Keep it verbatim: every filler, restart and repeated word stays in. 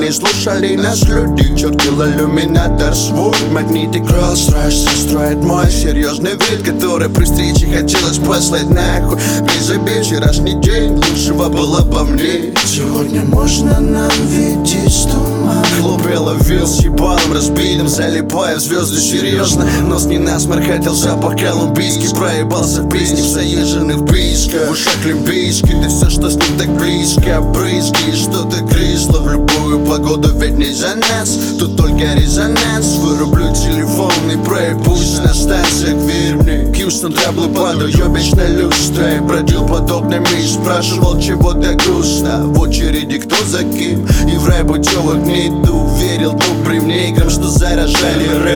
не слушали нас люди. Чертил иллюминатор свой, магнитик Rolls-Royce строит мой серьезный вид, который при встрече хотелось послать нахуй. Без обид вчерашний день, лучшего было по мне. Сегодня можно нам видеть с тумана. Хлопела вил с ебалом разбитым, залипая в звезды серьезно. Нос не насморк, хотел запах колумбийский. Проебался в песне в заезженных бисках. В ушах лимбийский, да все, что с ним так близко. Брызги, что-то крисло в любую погоду, ведь не за нас. Тут только резонанс. Вырублю телефон и проебусь на станциях, верь мне. Хьюстон, траблы падаю, вечно люстра. Бродил под окнами и спрашивал, чего так грустно. В очереди кто за кем, и в рай путевок не иду. Верил добрым мне играм, что заражали рэп.